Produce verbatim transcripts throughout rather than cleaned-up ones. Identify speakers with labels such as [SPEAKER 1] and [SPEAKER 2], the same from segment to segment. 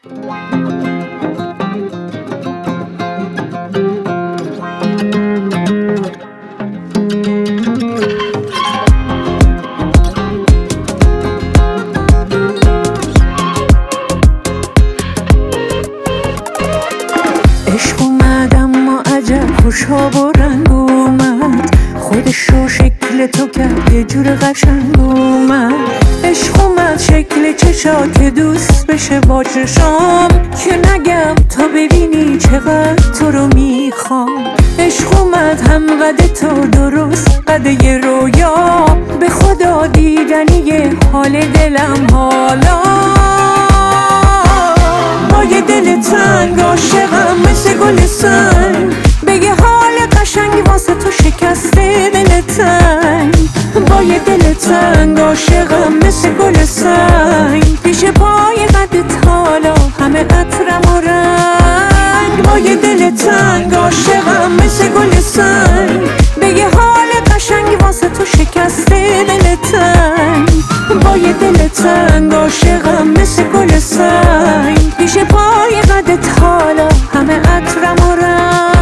[SPEAKER 1] عشق اومد اما عجب خوشاب و رنگ اومد، خودش رو شکل تو کرد یه جور قشنگ اومد. عشق اومد شکل چشات دوست بشه با چشام، که نگم تا ببینی چقدر تو رو میخوام. عشق اومد هم قد تو درست قد یه رویا، به خدا دیدنی حال دلم حالا. با یه دل تنگ عاشقم مثل گل سنگ، بگه حال قشنگی واسه تو شکسته دل تنگ. با یه دل تنگ عاشقم مثل گل سنگ، پیش پای قدت حالا همه عطرم و رنگ. با یه دل تنگ عاشقم مثل گل سنگ، بگه حال قشنگی واسه تو شکسته دل تنگ. با یه دل تنگ عاشقم مثل گل سنگ، پیش پای قدت حالا همه عطرم و رنگ.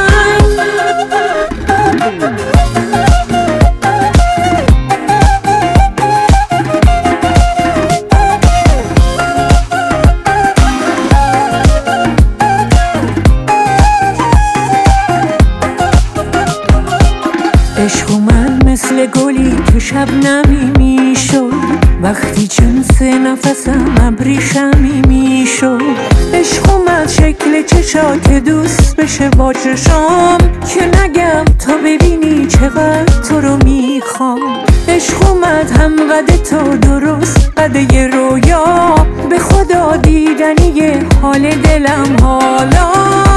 [SPEAKER 1] عشق اومد مثل گلی که شبنمی میشد، وقتی جنس نفسم ابریشمی میشد. عشق اومد شکل چشات دوست بشه با چشام، که نگم تا ببینی چقدر تو رو میخوام. عشق اومد هم قد تو درست قد یه رویا، به خدا دیدنی حال دلم حالا.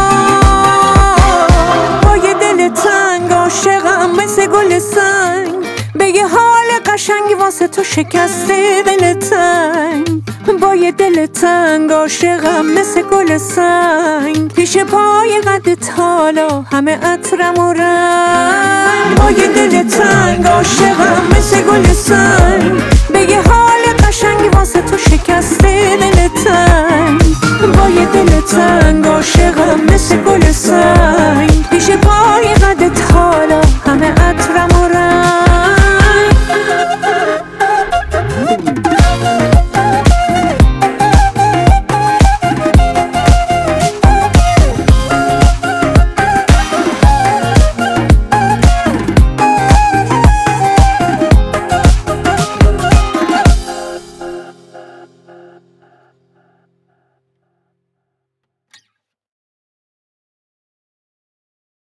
[SPEAKER 1] با یه دل تنگ عاشقم مثل گل سنگ، بگه حال قشنگی واسه تو شکسته دل تنگ. با یه دل تنگ عاشقم مثل گل سنگ، پیش پای قدت حالا همه عطرم و رنگ. با یه دل تنگ عاشقم مثل گل سنگ، بگه حال قشنگی واسه تو شکسته دل تنگ. با یه دل تنگ عاشقم مثل گل سنگ،